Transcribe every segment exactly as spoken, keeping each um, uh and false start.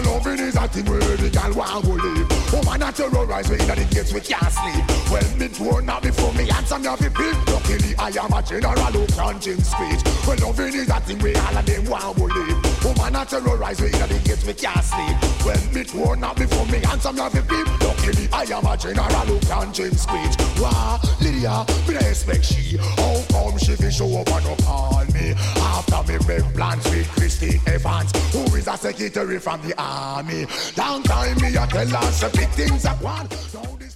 Well, loving is a thing where the girl want to live. Woman a terrorize me in the gates we can't sleep. Well, me too now before me answer me have a big. Luckily I am a general who can't change speech. Well, loving is a thing where all of them want to live. Woman a terrorize me in the gates we can't sleep. Well, me too now before me answer me have a big. Luckily I am a general who can't change speech. Wow, Lydia, me don't expect she. How come she fi show up and no call me? After me make plans with Christy Evans, who is a secretary from the army. Long time me a tell her some big things I want. Now this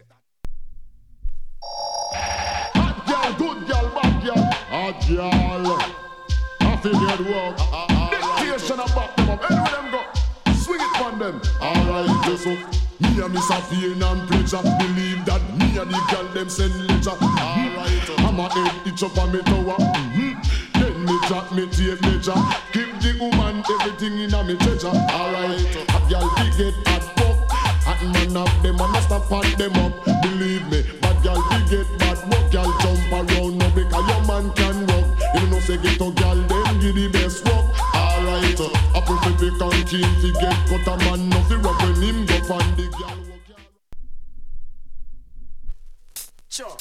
hot girl, good girl, bad girl. Hot girl, happy dead work. Dictation and back them up. Anywhere them go, swing it from them. Alright, this up. Me and Miss Afian and Pleasure believe that me and the girl them send letter. Alright, I'm a head itch up on me tower. Mm-hmm. Then me drop me tape measure. Give the woman everything in a me treasure. Alright, a girl big get hot fuck. Hot man up them and I stop hot them up. Believe me, bad girl big get bad work. Girl jump around now because your man can walk. You know say get a girl them give the best work. Alright, I prefer to come keen to get cut a man no fi rock when him go find the girl. Sure.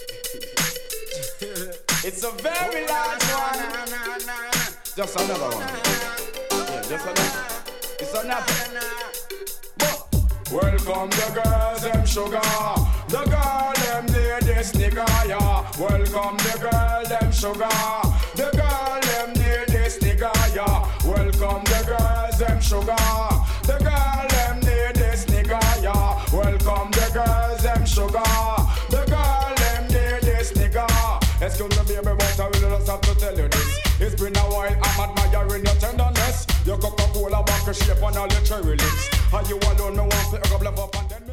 It's a very large one. Just another one. Yeah, just another. It's another. Welcome the girls, them sugar. The girl, them near this nigga, yeah. Welcome the girl, them sugar. The girl, them near this nigga, yeah. Welcome the girls, them sugar. The girl, them near this nigga, yeah. Welcome the girls, them sugar. The girl, them near this nigga. Excuse me, baby, but I really just have to tell you this. It's been a while, I'm admiring your tenderness. Your Coca-Cola back shape on all your cherry lips. Are you alone, no one for a couple of up and then